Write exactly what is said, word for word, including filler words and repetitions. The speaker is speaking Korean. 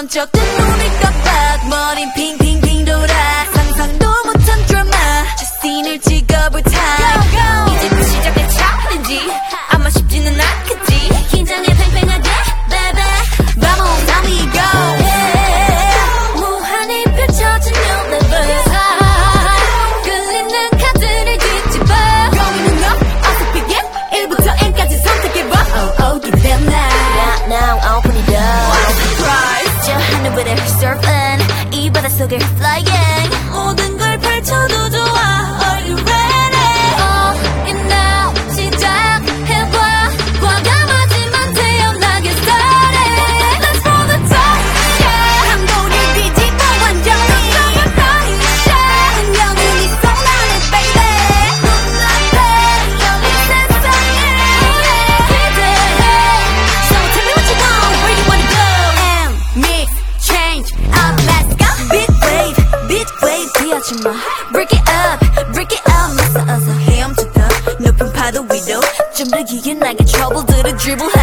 번쩍 뜬 눈을 깜빡 머린 핑핑핑 돌아 상상도 못한 드라마 저 씬을 찍어볼 타임 이제부터 시작된 챌린지 아마 쉽지는 않겠지 긴장해 팽팽하게 baby Vamos amigo yeah. 무한히 펼쳐진 new level 끌리는 카드를 뒤집어 going up 어설프게 일부터 N까지 선택해봐 oh oh give them now now open it up surprise 저 하늘 위를 surfing 이 바다 속을 flying 모든 걸 펼쳐도 좋아 Are you ready? All in now 시작해봐 과감하지만 태연하게 started Let's roll the dice yeah. 한번을 뒤집어 완전히 깜깜한 파이샤 영원히 성난해 baby 눈앞에 열린 세상에 기대해 So tell me what you want where you wanna go And mix change up let's go Big wave big wave 뛰어주마 Break it up break it up 어서 어서 헤엄쳐가 높은 파도 위로 좀 더 기게 나게 trouble들을 dribble